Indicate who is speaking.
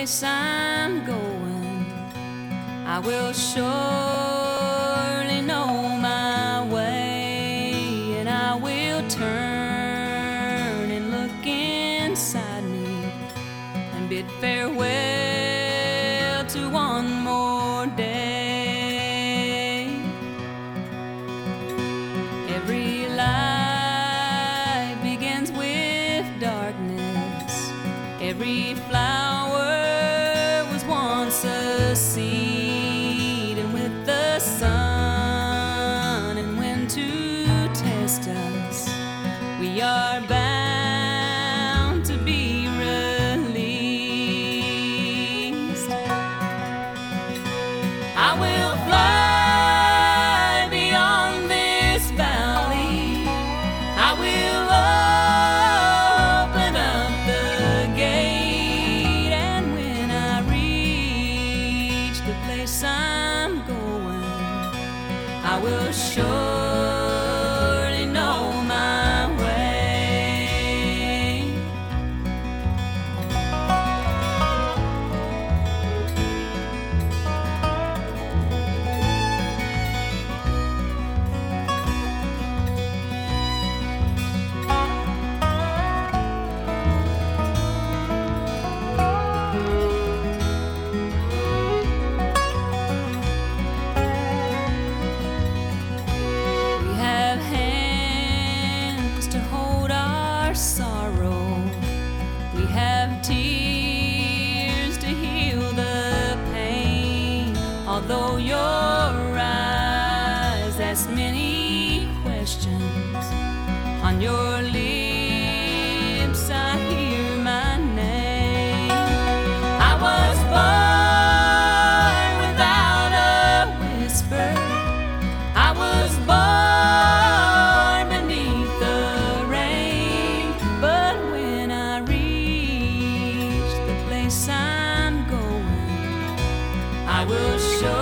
Speaker 1: place I'm going, I will surely know my way, and I will turn and look inside me and bid farewell to one more day. Every life begins with darkness. Every flower was once a seed, and with the sun and wind to test us, we are bound to be released. I will fly beyond this valley. I will open up the gate, and when I reach the place I'm going, I will surely know my way. We have hands to hold our sorrow. We have tears to heal the pain. Although your eyes ask many questions, on your lips I hear my name. I was born without a whisper. I was born beneath the rain, but when I reach the place I'm going, I will show